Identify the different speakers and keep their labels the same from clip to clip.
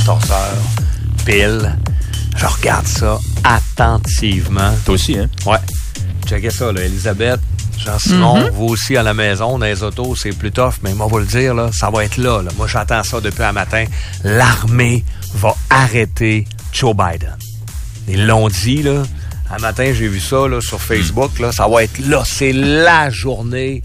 Speaker 1: 14h, pile. Je regarde ça attentivement.
Speaker 2: Toi aussi, hein?
Speaker 1: Ouais. Checkez ça, là, Elisabeth. Genre, sinon, vous aussi à la maison, dans les autos, c'est plus tough, mais moi, vous le dire, là, ça va être là. Moi, j'attends ça depuis un matin. L'armée va arrêter Joe Biden. Ils l'ont dit, là. Un matin, j'ai vu ça là, sur Facebook. Là, ça va être là. C'est la journée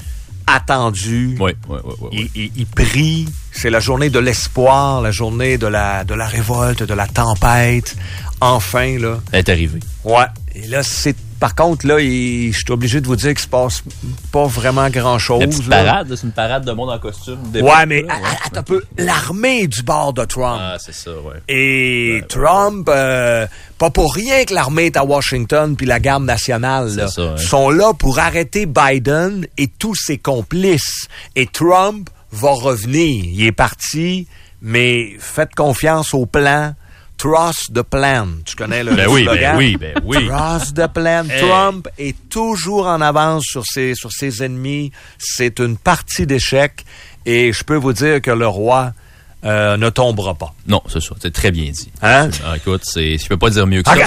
Speaker 1: attendue.
Speaker 2: Oui.
Speaker 1: Il prie. C'est la journée de l'espoir, la journée de la révolte, de la tempête. Enfin, là.
Speaker 2: Elle est arrivée.
Speaker 1: Ouais. Et là, par contre, là, je suis obligé de vous dire qu'il se passe pas vraiment grand-chose.
Speaker 2: La petite parade, c'est une parade de monde en costume.
Speaker 1: Ouais, mais attends un peu. L'armée du bord de Trump.
Speaker 2: Ah, c'est ça, ouais.
Speaker 1: Et Trump, pas pour rien que l'armée est à Washington puis la garde nationale, là,
Speaker 2: ça, hein.
Speaker 1: sont là pour arrêter Biden et tous ses complices. Et Trump va revenir. Il est parti, mais faites confiance au plan. Trust the plan. Tu connais le slogan?
Speaker 2: Ben oui.
Speaker 1: Trust the plan. Hey. Trump est toujours en avance sur ses ennemis. C'est une partie d'échec. Et je peux vous dire que le roi ne tombera pas.
Speaker 2: Non, c'est ça. C'est très bien dit.
Speaker 1: Hein?
Speaker 2: Ah, écoute, je peux pas dire mieux que ça.
Speaker 1: Regarde,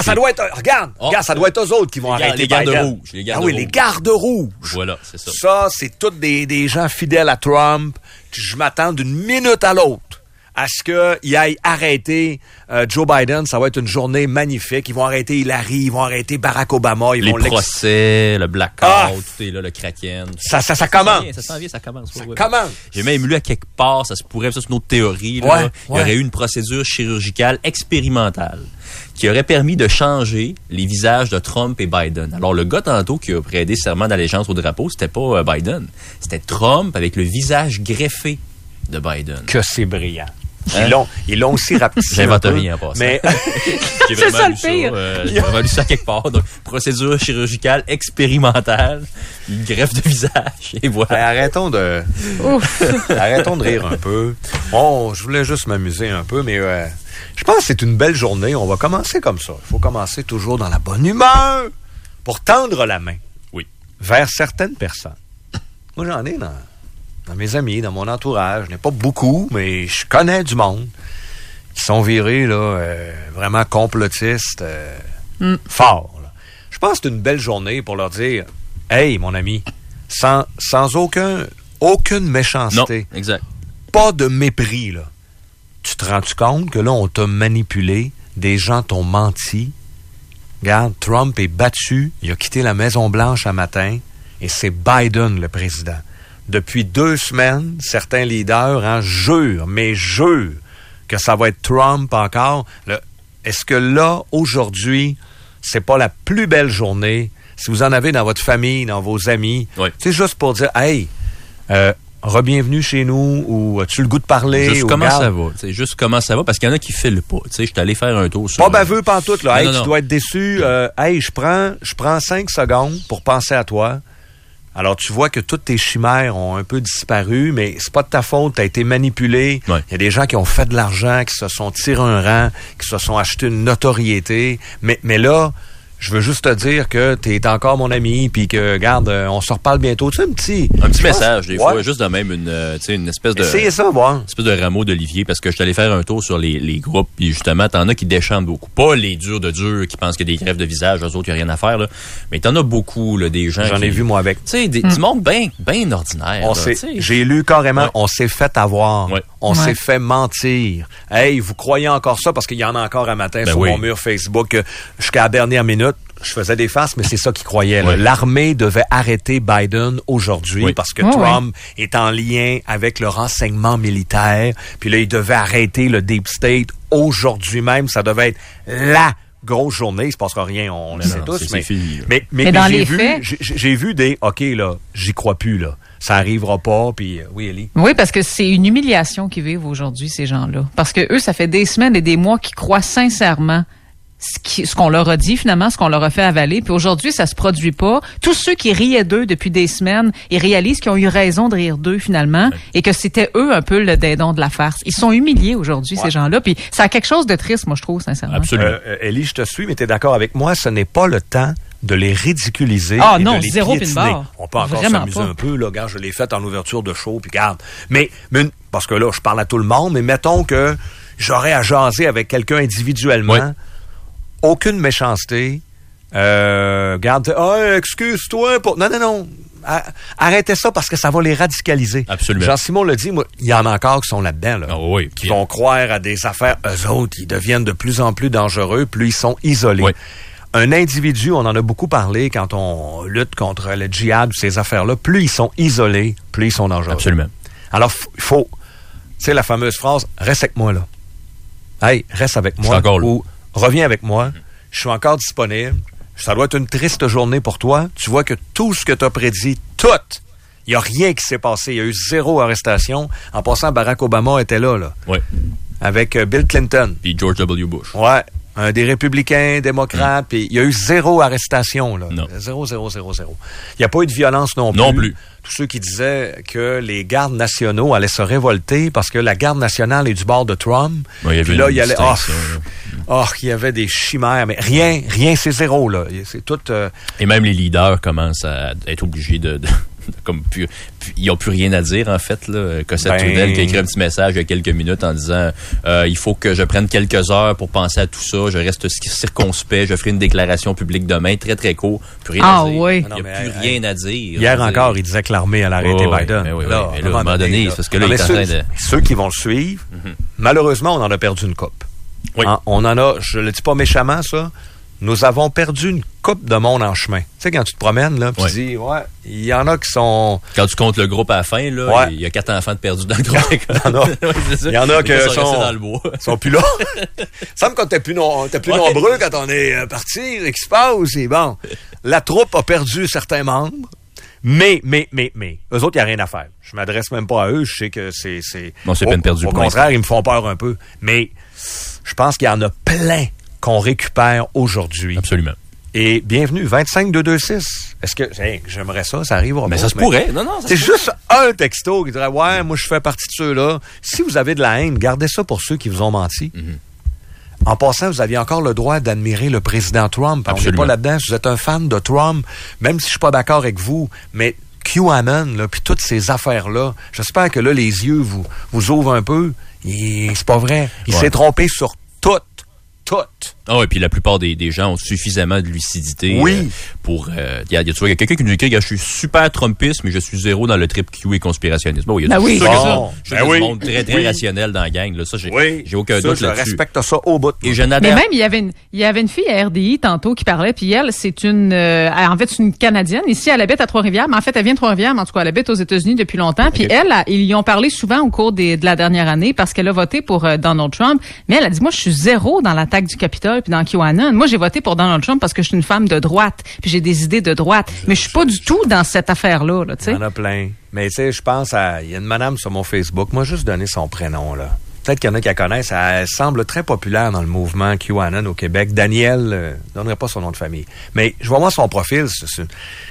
Speaker 1: ça doit être eux autres qui vont arrêter
Speaker 2: les gardes
Speaker 1: Biden.
Speaker 2: rouges. Les
Speaker 1: gardes rouges.
Speaker 2: Voilà, c'est ça.
Speaker 1: Ça, c'est tous des gens fidèles à Trump. Je m'attends d'une minute à l'autre à ce qu'il aille arrêter Joe Biden. Ça va être une journée magnifique. Ils vont arrêter Hillary, ils vont arrêter Barack Obama.
Speaker 2: Les procès, le blackout, tout est là, le Kraken.
Speaker 1: Ça commence.
Speaker 2: Ça s'en vient, ça commence.
Speaker 1: Ça commence.
Speaker 2: J'ai même lu à quelque part, ça se pourrait, ça c'est une autre théorie, là,
Speaker 1: ouais.
Speaker 2: Il y aurait eu une procédure chirurgicale expérimentale qui aurait permis de changer les visages de Trump et Biden. Alors, le gars tantôt qui a prêté serment d'allégeance au drapeau, c'était pas Biden. C'était Trump avec le visage greffé de Biden.
Speaker 1: Que c'est brillant. Ils l'ont aussi rapetissé.
Speaker 2: J'invente rien en passant.
Speaker 1: Mais
Speaker 2: j'ai vraiment lu ça. J'ai vraiment lu ça quelque part. Donc, procédure chirurgicale expérimentale, une greffe de visage. Et voilà.
Speaker 1: Ben, arrêtons de rire un peu. Bon, je voulais juste m'amuser un peu, mais je pense que c'est une belle journée. On va commencer comme ça. Il faut commencer toujours dans la bonne humeur pour tendre la main.
Speaker 2: Oui.
Speaker 1: Vers certaines personnes. Moi, j'en ai dans mes amis, dans mon entourage. Je n'ai pas beaucoup, mais je connais du monde qui sont virés là, vraiment complotistes forts. Là. Je pense que c'est une belle journée pour leur dire « Hey, mon ami, sans aucune méchanceté.
Speaker 2: Non, exact.
Speaker 1: Pas de mépris, là. Tu te rends-tu compte que là, on t'a manipulé, des gens t'ont menti? Regarde, Trump est battu, il a quitté la Maison-Blanche un matin, et c'est Biden le président. Depuis 2 semaines, certains leaders jurent que ça va être Trump encore. Est-ce que là, aujourd'hui, c'est pas la plus belle journée? Si vous en avez dans votre famille, dans vos amis, c'est juste pour dire, hey, re-bienvenue chez nous, ou as-tu le goût de parler?
Speaker 2: Juste comment ça va. Juste comment ça va, parce qu'il y en a qui filent pas. Je suis allé faire un tour sur...
Speaker 1: Pas baveux pantoute, là.
Speaker 2: Non.
Speaker 1: Tu dois être déçu. Hey, je prends 5 secondes pour penser à toi. Alors, tu vois que toutes tes chimères ont un peu disparu, mais c'est pas de ta faute, tu as été manipulé. Il y a des gens qui ont fait de l'argent, qui se sont tirés un rang, qui se sont achetés une notoriété. Mais là, je veux juste te dire que tu es encore mon ami, puis que, regarde, on se reparle bientôt. Tu sais, un petit
Speaker 2: message, des fois, juste de même une espèce de...
Speaker 1: Essayez ça, voir.
Speaker 2: Une espèce de rameau d'olivier, parce que je suis allé faire un tour sur les groupes, puis justement, t'en as qui déchantent beaucoup. Pas les durs de dur qui pensent qu'il y a des greffes de visage, eux autres, il n'y a rien à faire, là. Mais t'en as beaucoup, là, des gens
Speaker 1: J'en ai vu, moi, avec.
Speaker 2: Tu sais, du monde bien ordinaire.
Speaker 1: J'ai lu carrément, on s'est fait avoir. On s'est fait mentir. Hey, vous croyez encore ça? Parce qu'il y en a encore un matin sur mon mur Facebook, jusqu'à la dernière minute. Je faisais des farces, mais c'est ça qu'ils croyaient. L'armée devait arrêter Biden aujourd'hui parce que Trump est en lien avec le renseignement militaire. Puis là, il devait arrêter le Deep State aujourd'hui même. Ça devait être la grosse journée. Il se passera rien, on le sait tous. Mais
Speaker 3: dans les faits...
Speaker 1: j'ai vu des... OK, là, j'y crois plus, là. Ça arrivera pas, puis oui, Ellie.
Speaker 3: Oui, parce que c'est une humiliation qu'ils vivent aujourd'hui, ces gens-là. Parce que eux, ça fait des semaines et des mois qu'ils croient sincèrement ce qu'on leur a dit, finalement, ce qu'on leur a fait avaler. Puis aujourd'hui, ça se produit pas. Tous ceux qui riaient d'eux depuis des semaines, ils réalisent qu'ils ont eu raison de rire d'eux, finalement, et que c'était eux un peu le dindon de la farce. Ils sont humiliés aujourd'hui, ces gens-là. Puis ça a quelque chose de triste, moi, je trouve, sincèrement.
Speaker 2: Absolument.
Speaker 1: Ellie, je te suis, mais tu es d'accord avec moi, ce n'est pas le temps de les ridiculiser et
Speaker 3: non,
Speaker 1: de les
Speaker 3: zéro
Speaker 1: piétiner. On peut encore
Speaker 3: vraiment
Speaker 1: s'amuser un peu, là. Regarde, je l'ai fait en ouverture de show, puis regarde. Mais parce que là, je parle à tout le monde, mais mettons que j'aurais à jaser avec quelqu'un individuellement.
Speaker 2: Oui.
Speaker 1: Aucune méchanceté. Garde, excuse-toi pour... Non. Arrêtez ça parce que ça va les radicaliser.
Speaker 2: Absolument.
Speaker 1: Jean-Simon l'a dit, moi, il y en a encore qui sont là-dedans, là.
Speaker 2: Oh oui.
Speaker 1: Qui vont croire à des affaires. Eux autres, ils deviennent de plus en plus dangereux, plus ils sont isolés.
Speaker 2: Oui.
Speaker 1: Un individu, on en a beaucoup parlé quand on lutte contre le djihad, ces affaires-là, plus ils sont isolés, plus ils sont dangereux.
Speaker 2: Absolument.
Speaker 1: Alors, il faut, tu sais, la fameuse phrase, reste avec moi, là. Hey, reste avec moi.
Speaker 2: Je suis encore là.
Speaker 1: Ou reviens avec moi. Je suis encore disponible. Ça doit être une triste journée pour toi. Tu vois que tout ce que tu as prédit, il n'y a rien qui s'est passé. Il y a eu 0 arrestation. En passant, Barack Obama était là.
Speaker 2: Oui.
Speaker 1: Avec Bill Clinton.
Speaker 2: Puis George W. Bush.
Speaker 1: Ouais. Un des républicains, démocrates, puis il y a eu 0 arrestation, là.
Speaker 2: Non.
Speaker 1: 0. Il n'y a pas eu de violence non plus.
Speaker 2: Non plus.
Speaker 1: Tous ceux qui disaient que les gardes nationaux allaient se révolter parce que la garde nationale est du bord de Trump.
Speaker 2: Ouais,
Speaker 1: puis là, il y allait... il y avait des chimères, mais rien, c'est 0, là. C'est tout...
Speaker 2: Et même les leaders commencent à être obligés de comme ils n'ont plus rien à dire, en fait, là. Cossette Trudel qui a écrit un petit message il y a quelques minutes en disant il faut que je prenne quelques heures pour penser à tout ça, je reste circonspect, je ferai une déclaration publique demain, très très court, plus rien à dire.
Speaker 3: Oui.
Speaker 2: Il n'y a plus rien à dire.
Speaker 1: Hier encore, il disait que l'armée allait arrêter Biden.
Speaker 2: Mais là, à un moment donné, c'est parce que là, il est en train de...
Speaker 1: Ceux qui vont le suivre, malheureusement, on en a perdu une coupe.
Speaker 2: Oui.
Speaker 1: On en a, je le dis pas méchamment, ça, nous avons perdu une coupe de monde en chemin. Tu sais, quand tu te promènes, là, puis tu dis, il y en a qui sont...
Speaker 2: Quand tu comptes le groupe à la fin, là, il y a 4 enfants de perdus dans le groupe.
Speaker 1: Il y en a qui sont plus là. Il semble que t'es plus nombreux quand on est parti. Qu'est-ce qui se passe? Et bon, la troupe a perdu certains membres. Mais, eux autres, il n'y a rien à faire. Je m'adresse même pas à eux. Je sais que c'est...
Speaker 2: Non, c'est peine perdue.
Speaker 1: Au contraire, ils me font peur un peu. Mais je pense qu'il y en a plein qu'on récupère aujourd'hui.
Speaker 2: Absolument.
Speaker 1: Et bienvenue, 25-226. Est-ce que... j'aimerais ça arrive.
Speaker 2: Mais ça se pourrait. Non,
Speaker 1: c'est juste un texto qui dirait, ouais, moi, je fais partie de ceux-là. Si vous avez de la haine, gardez ça pour ceux qui vous ont menti. En passant, vous aviez encore le droit d'admirer le président Trump. On n'est pas là-dedans. Si vous êtes un fan de Trump, même si je suis pas d'accord avec vous, mais QAnon, là, puis toutes ces affaires-là, j'espère que là, les yeux vous ouvrent un peu. C'est pas vrai. Il s'est trompé sur tout.
Speaker 2: Ah, et puis la plupart des gens ont suffisamment de lucidité pour... tu vois, il y a quelqu'un qui nous écrit que je suis super Trumpiste, mais je suis 0 dans le trip Q et conspirationnisme. Bon, il y a du monde très, très rationnel dans la gang. Là. Ça, j'ai aucun doute là-dessus.
Speaker 1: Je respecte ça au bout.
Speaker 2: Et je n'adhère...
Speaker 3: Mais même, il y avait une fille à RDI tantôt qui parlait, puis elle, c'est une... en fait, c'est une Canadienne. Ici, elle habite à Trois-Rivières, mais en fait, elle vient de Trois-Rivières, mais en tout cas, elle habite aux États-Unis depuis longtemps. Puis ils y ont parlé souvent au cours de la dernière année parce qu'elle a voté pour Donald Trump. Mais elle a dit, moi, je suis 0 dans l'attaque du Capitole puis dans QAnon. Moi, j'ai voté pour Donald Trump parce que je suis une femme de droite, puis j'ai des idées de droite. Mais je suis pas du tout dans cette affaire-là, tu sais.
Speaker 1: Il y en a plein. Mais tu sais, je pense il y a une madame sur mon Facebook, moi, juste donner son prénom, là. Peut-être qu'il y en a qui la connaissent. Elle semble très populaire dans le mouvement QAnon au Québec. Danielle, je donnerai pas son nom de famille. Mais je vois moi son profil, c'est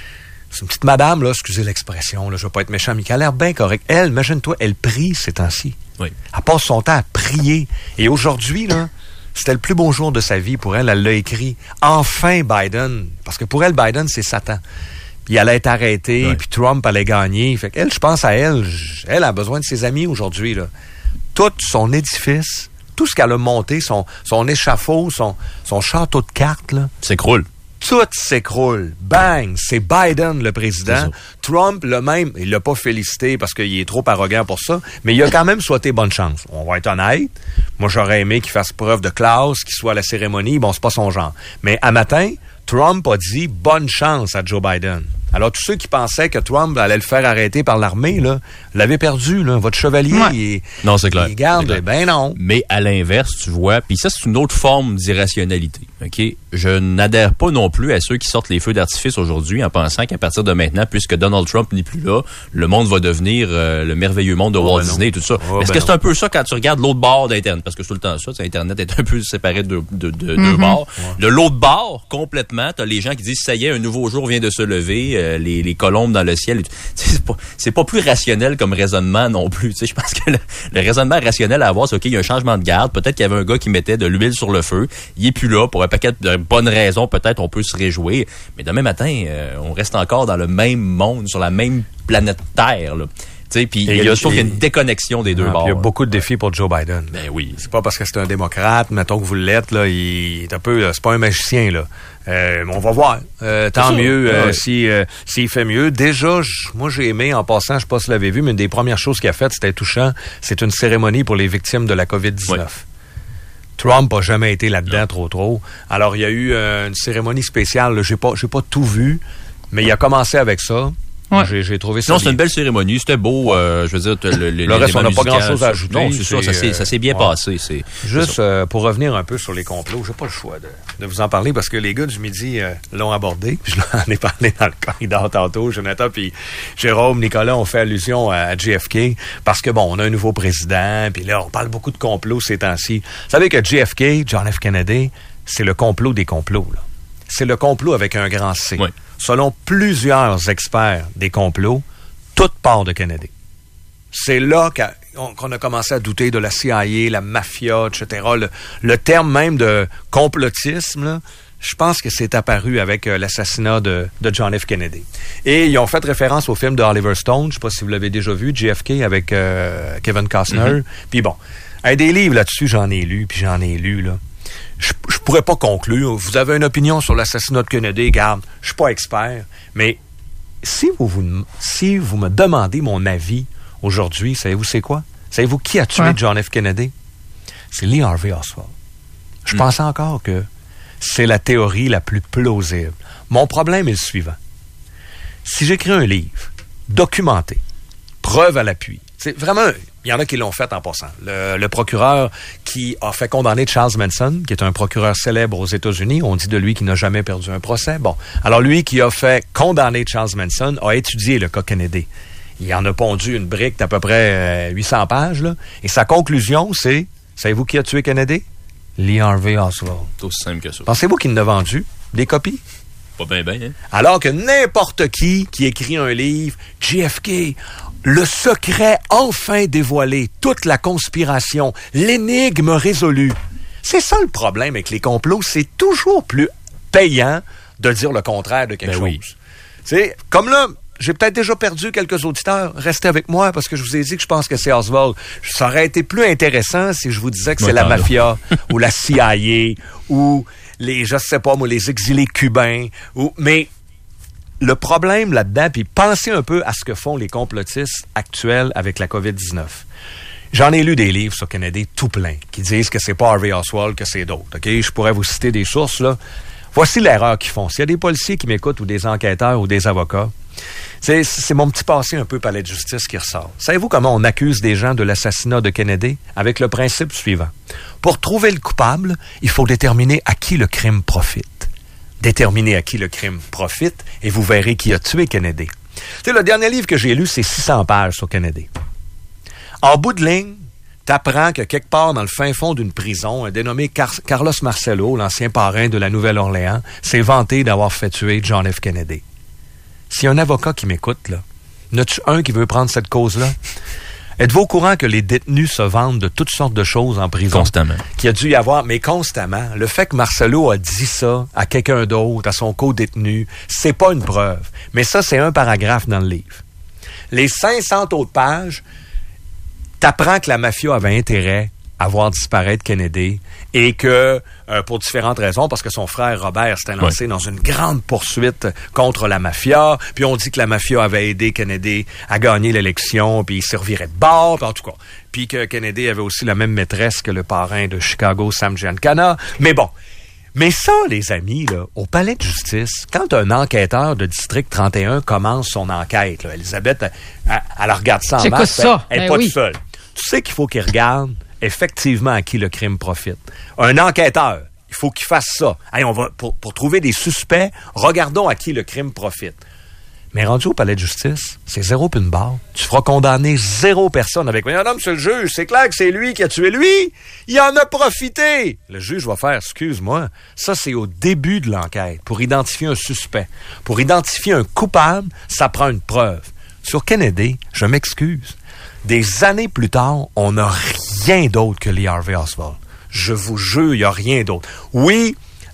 Speaker 1: une petite madame, là, excusez l'expression, là, je veux pas être méchant, mais qui a l'air bien correcte. Elle, imagine-toi, elle prie ces temps-ci.
Speaker 2: Oui.
Speaker 1: Elle passe son temps à prier. Et aujourd'hui, là, c'était le plus beau jour de sa vie pour elle. Elle l'a écrit. Enfin, Biden. Parce que pour elle, Biden, c'est Satan. Puis elle allait être arrêtée, puis Trump allait gagner. Fait qu'elle, je pense à elle. Elle a besoin de ses amis aujourd'hui, là. Tout son édifice, tout ce qu'elle a monté, son échafaud, son château de cartes, là.
Speaker 2: S'écroule.
Speaker 1: Tout s'écroule. Bang! C'est Biden, le président. Trump, le même, il l'a pas félicité parce qu'il est trop arrogant pour ça, mais il a quand même souhaité bonne chance. On va être honnête. Moi, j'aurais aimé qu'il fasse preuve de classe, qu'il soit à la cérémonie. Bon, c'est pas son genre. Mais à matin, Trump a dit bonne chance à Joe Biden. Alors, tous ceux qui pensaient que Trump allait le faire arrêter par l'armée, là, l'avait perdu, là. Votre chevalier,
Speaker 2: non, c'est clair.
Speaker 1: Il garde, ben non.
Speaker 2: Mais à l'inverse, tu vois, puis ça, c'est une autre forme d'irrationalité, OK? Je n'adhère pas non plus à ceux qui sortent les feux d'artifice aujourd'hui en pensant qu'à partir de maintenant, puisque Donald Trump n'est plus là, le monde va devenir le merveilleux monde de Walt Disney et tout ça. Est-ce que c'est un peu ça quand tu regardes l'autre bord d'Internet? Parce que c'est tout le temps ça, Internet est un peu séparé de deux bords. Ouais. De l'autre bord, complètement, t'as les gens qui disent, ça y est, un nouveau jour vient de se lever, les colombes dans le ciel. C'est pas plus rationnel comme raisonnement non plus. Je pense que le raisonnement rationnel à avoir, c'est OK, il y a un changement de garde. Peut-être qu'il y avait un gars qui mettait de l'huile sur le feu. Il est plus là pour un paquet de bonnes raisons. Peut-être on peut se réjouir. Mais demain matin, on reste encore dans le même monde, sur la même planète Terre, là. Puis je trouve qu'il y a une déconnexion des deux bords.
Speaker 1: Il y a beaucoup de défis pour Joe Biden.
Speaker 2: Ben oui.
Speaker 1: C'est pas parce que c'est un démocrate, mettons que vous l'êtes, là, il est un peu, c'est pas un magicien, là. On va voir. Tant mieux s'il fait mieux. Déjà, moi j'ai aimé, en passant, je sais pas si vous l'avez vu, mais une des premières choses qu'il a faites, c'était touchant, c'est une cérémonie pour les victimes de la COVID-19. Ouais. Trump a jamais été là-dedans trop. Alors, il y a eu une cérémonie spéciale, là, j'ai pas tout vu, mais il a commencé avec ça. Ouais. J'ai trouvé ça.
Speaker 2: Non, c'est une belle cérémonie. C'était beau. Je veux dire,
Speaker 1: le reste, on n'a pas grand-chose à ajouter.
Speaker 2: Non, c'est ça. Ça s'est bien passé.
Speaker 1: Juste pour revenir un peu sur les complots, j'ai pas le choix de vous en parler parce que les gars du midi l'ont abordé. Puis je l'en ai parlé dans le corridor tantôt. Jonathan puis Jérôme, Nicolas ont fait allusion à JFK parce que on a un nouveau président. Puis là, on parle beaucoup de complots ces temps-ci. Vous savez que JFK, John F. Kennedy, c'est le complot des complots. Là. C'est le complot avec un grand C. Oui. Selon plusieurs experts des complots, toute part de Kennedy. C'est là qu'on a commencé à douter de la CIA, la mafia, etc. Le terme même de complotisme, là, je pense que c'est apparu avec l'assassinat de John F. Kennedy. Et ils ont fait référence au film de Oliver Stone, je ne sais pas si vous l'avez déjà vu, JFK avec Kevin Costner. Puis des livres là-dessus, j'en ai lu, là. Je pourrais pas conclure. Vous avez une opinion sur l'assassinat de Kennedy, garde, je suis pas expert, mais si vous me demandez mon avis aujourd'hui, savez-vous c'est quoi? Savez-vous qui a tué John F. Kennedy? C'est Lee Harvey Oswald. Je pense encore que c'est la théorie la plus plausible. Mon problème est le suivant. Si j'écris un livre, documenté, preuve à l'appui, c'est vraiment... Il y en a qui l'ont fait en passant. Le procureur qui a fait condamner Charles Manson, qui est un procureur célèbre aux États-Unis, on dit de lui qu'il n'a jamais perdu un procès. Alors lui qui a fait condamner Charles Manson a étudié le cas Kennedy. Il en a pondu une brique d'à peu près 800 pages. Là, et sa conclusion, c'est, savez-vous qui a tué Kennedy? Lee Harvey Oswald.
Speaker 2: C'est aussi simple que ça.
Speaker 1: Pensez-vous qu'il en a vendu des copies?
Speaker 2: Pas bien, hein?
Speaker 1: Alors que n'importe qui écrit un livre, JFK... Le secret enfin dévoilé, toute la conspiration, l'énigme résolue. C'est ça le problème avec les complots, c'est toujours plus payant de dire le contraire de quelque chose. Oui. C'est comme là, j'ai peut-être déjà perdu quelques auditeurs, restez avec moi parce que je vous ai dit que je pense que c'est Oswald. Ça aurait été plus intéressant si je vous disais que c'est la mafia ou la CIA ou les exilés cubains mais le problème là-dedans, puis pensez un peu à ce que font les complotistes actuels avec la COVID-19. J'en ai lu des livres sur Kennedy tout plein, qui disent que c'est pas Harvey Oswald, que c'est d'autres. OK? Je pourrais vous citer des sources, là. Voici l'erreur qu'ils font. S'il y a des policiers qui m'écoutent, ou des enquêteurs, ou des avocats, c'est mon petit passé un peu palais de justice qui ressort. Savez-vous comment on accuse des gens de l'assassinat de Kennedy? Avec le principe suivant. Pour trouver le coupable, il faut déterminer à qui le crime profite. Déterminer à qui le crime profite et vous verrez qui a tué Kennedy. Tu sais, le dernier livre que j'ai lu, c'est 600 pages sur Kennedy. En bout de ligne, t'apprends que quelque part dans le fin fond d'une prison, un dénommé Carlos Marcello, l'ancien parrain de la Nouvelle-Orléans, s'est vanté d'avoir fait tuer John F. Kennedy. S'il y a un avocat qui m'écoute, là, y en a-tu un qui veut prendre cette cause-là? Êtes-vous au courant que les détenus se vendent de toutes sortes de choses en prison?
Speaker 2: Constamment.
Speaker 1: Qu'il y a dû y avoir, mais constamment. Le fait que Marcelo a dit ça à quelqu'un d'autre, à son co-détenu, c'est pas une preuve. Mais ça, c'est un paragraphe dans le livre. Les 500 autres pages, t'apprends que la mafia avait intérêt à voir disparaître Kennedy et que, pour différentes raisons, parce que son frère Robert s'était lancé dans une grande poursuite contre la mafia, puis on dit que la mafia avait aidé Kennedy à gagner l'élection, puis il servirait de bord, en tout cas. Puis que Kennedy avait aussi la même maîtresse que le parrain de Chicago, Sam Giancana. Mais bon. Mais ça, les amis, là, au palais de justice, quand un enquêteur de District 31 commence son enquête, là, Elisabeth, elle regarde ça en masse, elle n'est pas toute seule. Tu sais qu'il faut qu'il regarde effectivement à qui le crime profite. Un enquêteur, il faut qu'il fasse ça. Hey, on va pour trouver des suspects, regardons à qui le crime profite. Mais rendu au palais de justice, c'est 0 puis une barre. Tu feras condamner 0 personne avec... Mais non, monsieur le juge, c'est clair que c'est lui qui a tué lui. Il en a profité. Le juge va faire, excuse-moi, ça c'est au début de l'enquête, pour identifier un suspect. Pour identifier un coupable, ça prend une preuve. Sur Kennedy, je m'excuse. Des années plus tard, on n'a rien d'autre que Lee Harvey Oswald. Je vous jure, il n'y a rien d'autre. Oui,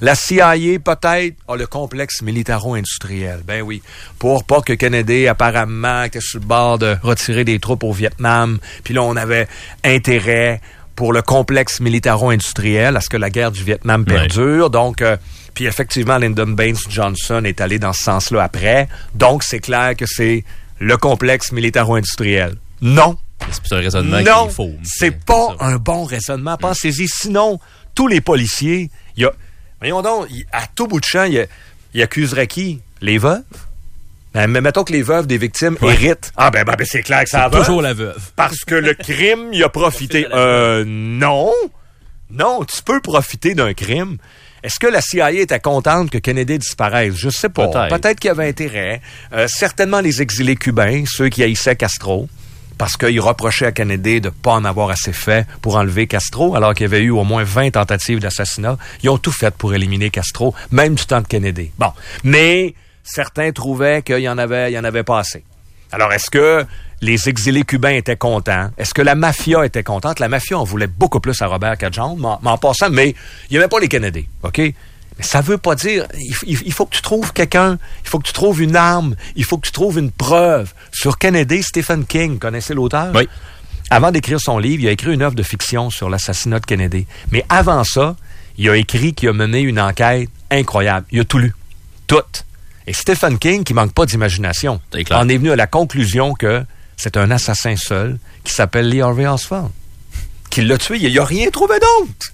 Speaker 1: La CIA, peut-être, a le complexe militaro-industriel. Ben oui. Pour pas que Kennedy, apparemment, était sur le bord de retirer des troupes au Vietnam. Puis là, on avait intérêt pour le complexe militaro-industriel à ce que la guerre du Vietnam perdure. Donc, puis effectivement, Lyndon Baines Johnson est allé dans ce sens-là après. Donc, c'est clair que c'est le complexe militaro-industriel. Non.
Speaker 2: C'est un raisonnement
Speaker 1: non,
Speaker 2: qui est faux.
Speaker 1: C'est pas un bon raisonnement. Pensez-y. Sinon, tous les policiers, voyons donc, à tout bout de champ, il accuserait qui? Les veuves? Mais mettons que les veuves des victimes héritent. Ah ben c'est clair que ça va.
Speaker 2: Toujours la veuve.
Speaker 1: Parce que le crime, il a profité. Non. Non, tu peux profiter d'un crime. Est-ce que la CIA était contente que Kennedy disparaisse? Je sais pas. Peut-être qu'il y avait intérêt. Certainement les exilés cubains, ceux qui haïssaient Castro, parce qu'ils reprochaient à Kennedy de ne pas en avoir assez fait pour enlever Castro, alors qu'il y avait eu au moins 20 tentatives d'assassinat. Ils ont tout fait pour éliminer Castro, même du temps de Kennedy. Bon. Mais certains trouvaient qu'il y en avait pas assez. Alors, est-ce que les exilés cubains étaient contents? Est-ce que la mafia était contente? La mafia en voulait beaucoup plus à Robert qu'à John, mais en passant, mais il n'y avait pas les Kennedy, OK? Mais ça veut pas dire... Il faut que tu trouves quelqu'un, il faut que tu trouves une arme, il faut que tu trouves une preuve. Sur Kennedy, Stephen King, connaissez l'auteur?
Speaker 2: Oui.
Speaker 1: Avant d'écrire son livre, il a écrit une œuvre de fiction sur l'assassinat de Kennedy. Mais avant ça, il a écrit qu'il a mené une enquête incroyable. Il a tout lu. Tout. Et Stephen King, qui manque pas d'imagination, en est venu à la conclusion que c'est un assassin seul qui s'appelle Lee Harvey Oswald. Qui l'a tué. Il n'a rien trouvé d'autre.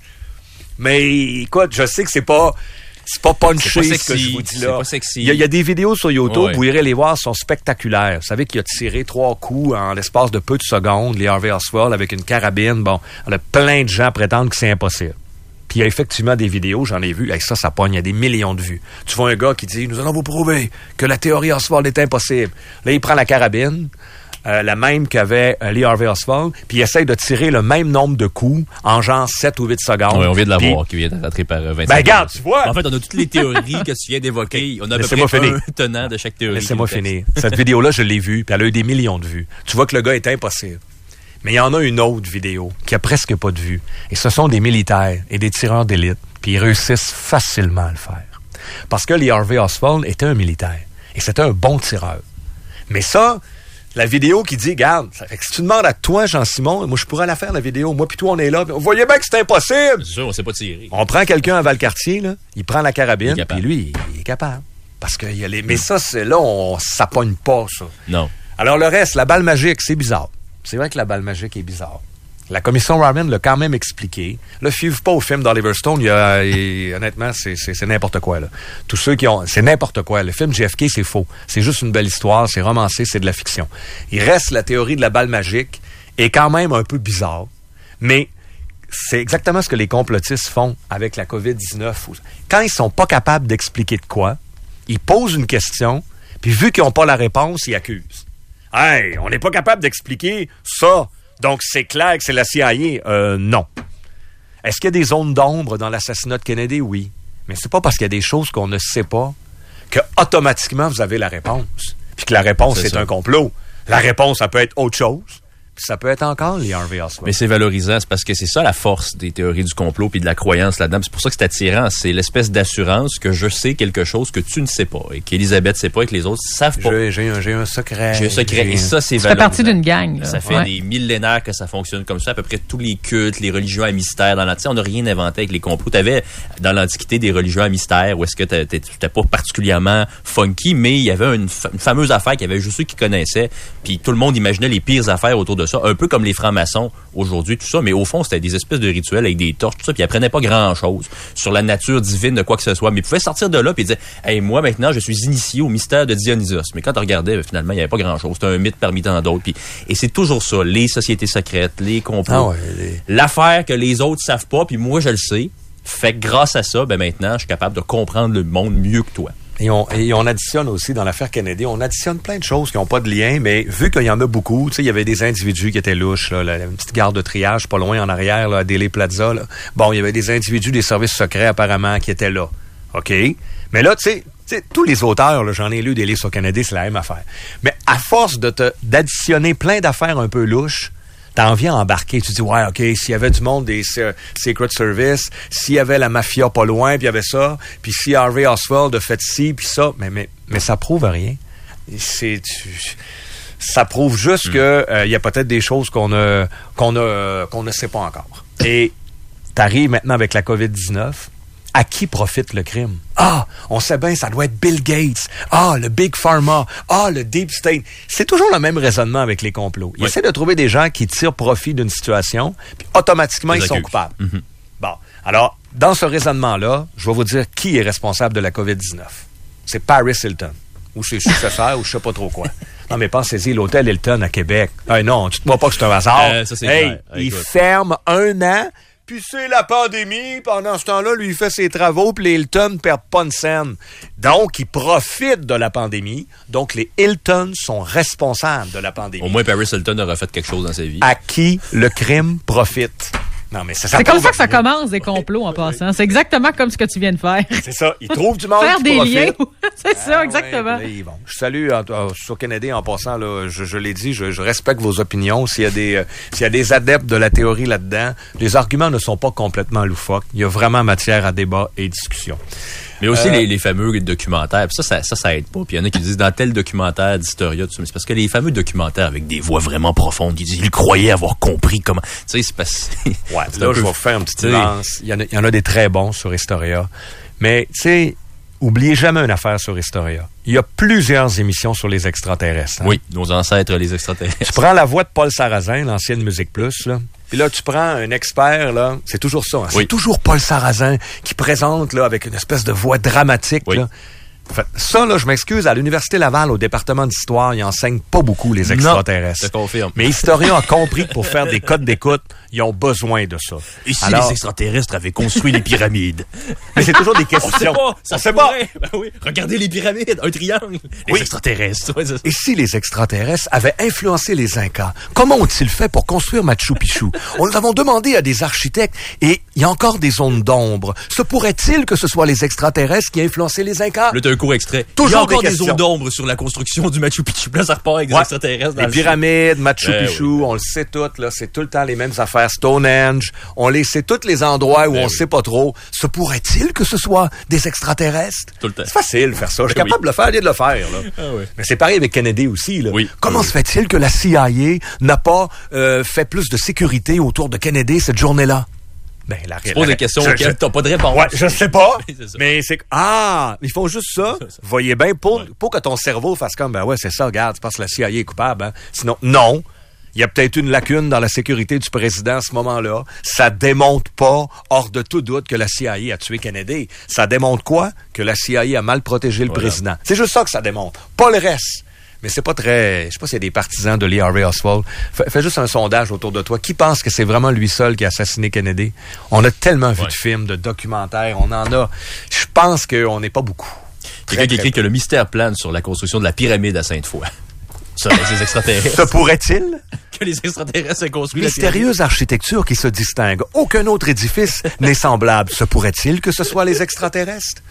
Speaker 1: Mais écoute, je sais que c'est pas punché ce que je vous dis là.
Speaker 2: C'est pas sexy.
Speaker 1: Il y a des vidéos sur YouTube, vous irez les voir, sont spectaculaires. Vous savez qu'il a tiré 3 coups en l'espace de peu de secondes, Lee Harvey Oswald, avec une carabine. Bon, plein de gens prétendent que c'est impossible. Puis il y a effectivement des vidéos, j'en ai vu, ça pogne, il y a des millions de vues. Tu vois un gars qui dit « Nous allons vous prouver que la théorie Oswald est impossible. » Là, il prend la carabine, la même qu'avait Lee Harvey Oswald, puis il essaye de tirer le même nombre de coups en genre 7 ou 8 secondes.
Speaker 2: Oui, on vient de la voir, qui vient de rentrer par 25.
Speaker 1: Ben regarde, tu vois!
Speaker 2: En fait, on a toutes les théories que tu viens d'évoquer. On a à peu près un tenant de chaque théorie.
Speaker 1: Laissez-moi finir. Cette vidéo-là, je l'ai vue, puis elle a eu des millions de vues. Tu vois que le gars est impossible. Mais il y en a une autre vidéo qui a presque pas de vues. Et ce sont des militaires et des tireurs d'élite. Puis ils réussissent facilement à le faire. Parce que Lee Harvey Oswald était un militaire. Et c'était un bon tireur. Mais ça, la vidéo qui dit, regarde, si tu demandes à toi, Jean-Simon, moi je pourrais la faire, la vidéo. Moi puis toi, on est là. Vous voyez bien que c'est impossible.
Speaker 2: C'est sûr, on sait pas tirer.
Speaker 1: On prend quelqu'un à Valcartier, là, il prend la carabine, puis lui, il est capable. Parce qu'il y a les... Mais ça, c'est là, ça pogne pas, ça.
Speaker 2: Non.
Speaker 1: Alors le reste, la balle magique, c'est bizarre. C'est vrai que la balle magique est bizarre. La commission Warren l'a quand même expliqué. Là, fiez-vous pas au film d'Oliver Stone. Honnêtement, c'est n'importe quoi, là. Tous ceux qui ont... C'est n'importe quoi. Le film JFK, c'est faux. C'est juste une belle histoire. C'est romancé. C'est de la fiction. Il reste la théorie de la balle magique est quand même un peu bizarre. Mais c'est exactement ce que les complotistes font avec la COVID-19. Quand ils sont pas capables d'expliquer de quoi, ils posent une question, puis vu qu'ils n'ont pas la réponse, ils accusent. « Hey, on n'est pas capable d'expliquer ça. Donc, c'est clair que c'est la CIA. » Non. Est-ce qu'il y a des zones d'ombre dans l'assassinat de Kennedy? Oui. Mais c'est pas parce qu'il y a des choses qu'on ne sait pas que automatiquement vous avez la réponse. Puis que la réponse, c'est un complot. La réponse, ça peut être autre chose. Puis ça peut être encore Lee Harvey Oswald.
Speaker 2: Mais c'est valorisant, c'est parce que c'est ça la force des théories du complot puis de la croyance là-dedans. C'est pour ça que c'est attirant. C'est l'espèce d'assurance que je sais quelque chose que tu ne sais pas et qu'Elisabeth ne sait pas et que les autres savent pas.
Speaker 1: J'ai un secret.
Speaker 2: J'ai un secret. Et ça, c'est valorisant.
Speaker 3: Ça fait partie d'une gang. Là.
Speaker 2: Ça fait des millénaires que ça fonctionne comme ça. À peu près tous les cultes, les religions à mystère. On n'a rien inventé avec les complots. Tu avais dans l'Antiquité des religions à mystère où est-ce que tu n'étais pas particulièrement funky, mais il y avait une fameuse affaire qu'il y avait juste ceux qui connaissaient. Puis tout le monde imaginait les pires affaires autour de ça. Un peu comme les francs-maçons aujourd'hui, tout ça. Mais au fond, c'était des espèces de rituels avec des torches, tout ça. Puis ils apprenaient pas grand-chose sur la nature divine de quoi que ce soit. Mais ils pouvaient sortir de là puis dire, hey, moi, maintenant, je suis initié au mystère de Dionysos. Mais quand tu regardais, finalement, il n'y avait pas grand-chose. C'était un mythe parmi tant d'autres. Puis, et c'est toujours ça. Les sociétés secrètes, les complots. L'affaire que les autres savent pas, puis moi, je le sais. Fait que grâce à ça, maintenant, je suis capable de comprendre le monde mieux que toi.
Speaker 1: Et on additionne aussi, dans l'affaire Kennedy, on additionne plein de choses qui n'ont pas de lien, mais vu qu'il y en a beaucoup, tu sais, il y avait des individus qui étaient louches, là, une petite gare de triage pas loin en arrière, là, à Dealey Plaza, là. Bon, il y avait des individus des services secrets, apparemment, qui étaient là. OK? Mais là, tu sais, tous les auteurs, là, j'en ai lu des livres sur Kennedy, c'est la même affaire. Mais à force d'additionner plein d'affaires un peu louches, t'en viens à embarquer. Tu dis, ouais, OK, s'il y avait du monde des Secret Service, s'il y avait la mafia pas loin, puis il y avait ça, puis si Harvey Oswald a fait ci, puis ça, mais ça prouve rien. Ça prouve juste que il y a peut-être des choses qu'on ne sait pas encore. Et t'arrives maintenant avec la COVID-19. À qui profite le crime? Ah, on sait bien, ça doit être Bill Gates. Ah, le Big Pharma. Ah, le Deep State. C'est toujours le même raisonnement avec les complots. Ils essaient de trouver des gens qui tirent profit d'une situation, puis automatiquement, ils sont coupables. Mm-hmm. Bon, alors, dans ce raisonnement-là, je vais vous dire qui est responsable de la COVID-19. C'est Paris Hilton. Ou ses successeurs, ou je sais pas trop quoi. Non, mais pensez-y, l'hôtel Hilton à Québec. Non, dites-moi pas que c'est un hasard.
Speaker 2: Ça, c'est clair.
Speaker 1: Il ferme 1 an. Puis c'est la pandémie. Pendant ce temps-là, lui, il fait ses travaux, puis les Hilton ne perdent pas une scène. Donc, ils profitent de la pandémie. Donc, les Hilton sont responsables de la pandémie.
Speaker 2: Au moins, Paris Hilton aura fait quelque chose dans sa vie.
Speaker 1: À qui le crime profite? Non, mais
Speaker 3: c'est comme ça que ça commence, des complots, en passant. C'est exactement comme ce que tu viens de faire.
Speaker 1: C'est ça. Ils trouvent du monde qui
Speaker 3: des
Speaker 1: profite.
Speaker 3: liens. C'est ça, exactement.
Speaker 1: Ouais, là, je salue sur Kennedy en passant, là, je l'ai dit, je respecte vos opinions. S'il y a des adeptes de la théorie là-dedans, les arguments ne sont pas complètement loufoques. Il y a vraiment matière à débat et discussion.
Speaker 2: Mais aussi les fameux documentaires. Puis ça aide pas. Puis il y en a qui disent dans tel documentaire d'Historia, tout ça. Mais c'est parce que les fameux documentaires avec des voix vraiment profondes, ils disent ils croyaient avoir compris comment. Tu sais, c'est parce que.
Speaker 1: Ouais, là, je vais faire une petite nuance. Il y en a des très bons sur Historia. Mais, tu sais, oubliez jamais une affaire sur Historia. Il y a plusieurs émissions sur les extraterrestres. Hein?
Speaker 2: Oui, nos ancêtres, les extraterrestres.
Speaker 1: Tu prends la voix de Paul Sarrazin, l'ancienne Musique Plus, là. Puis là, tu prends un expert, là, c'est toujours ça. Hein? Oui. C'est toujours Paul Sarrazin qui présente là avec une espèce de voix dramatique. Oui. Là. Fait, ça, là, je m'excuse, à l'Université Laval, au département d'histoire, ils enseignent pas beaucoup les extraterrestres.
Speaker 2: Non, je te confirme.
Speaker 1: Mais Historia a compris que pour faire des codes d'écoute, ils ont besoin de ça.
Speaker 2: Et si les extraterrestres avaient construit les pyramides?
Speaker 1: Mais c'est toujours des questions.
Speaker 2: On sait pas. Ben oui. Regardez les pyramides, un triangle. Les extraterrestres. Ouais,
Speaker 1: et si les extraterrestres avaient influencé les Incas, comment ont-ils fait pour construire Machu Picchu? On nous avons demandé à des architectes et il y a encore des zones d'ombre. Se pourrait-il que ce soit les extraterrestres qui aient influencé les Incas?
Speaker 2: Là, t'as un court extrait.
Speaker 1: Toujours
Speaker 2: il y a encore
Speaker 1: des
Speaker 2: zones d'ombre sur la construction du Machu Picchu. Là, ça repart avec des extraterrestres.
Speaker 1: Les pyramides, Machu Picchu, on le sait tout, là, c'est tout le temps les mêmes affaires. Stonehenge, on les sait tous les endroits où on sait pas trop. Se pourrait-il que ce soit des extraterrestres?
Speaker 2: Tout le temps.
Speaker 1: C'est facile de faire ça. Je suis capable de le faire, de le faire. Là.
Speaker 2: Ah oui.
Speaker 1: Mais c'est pareil avec Kennedy aussi. Là.
Speaker 2: Oui.
Speaker 1: Comment se fait-il que la CIA n'a pas fait plus de sécurité autour de Kennedy cette journée-là? Ben,
Speaker 2: tu poses des questions auxquelles t'as pas de réponse.
Speaker 1: Ouais, je sais pas. Mais c'est ils font juste ça. Voyez bien, pour que ton cerveau fasse comme, ben ouais, c'est ça, regarde, tu penses que la CIA est coupable, hein? Sinon, non. Il y a peut-être une lacune dans la sécurité du président à ce moment-là. Ça démontre pas, hors de tout doute, que la CIA a tué Kennedy. Ça démontre quoi? Que la CIA a mal protégé le président. C'est juste ça que ça démontre. Pas le reste. Mais c'est pas très... Je sais pas s'il y a des partisans de Lee Harvey Oswald. Fais juste un sondage autour de toi. Qui pense que c'est vraiment lui seul qui a assassiné Kennedy? On a tellement vu de films, de documentaires. On en a... Je pense qu'on n'est pas beaucoup.
Speaker 2: Quelqu'un qui écrit que le mystère plane sur la construction de la pyramide à Sainte-Foy. Ça, les extraterrestres.
Speaker 1: Se pourrait-il?
Speaker 2: Que les extraterrestres aient construit
Speaker 1: mystérieuse architecture qui se distingue. Aucun autre édifice n'est semblable. Se pourrait-il que ce soit les extraterrestres?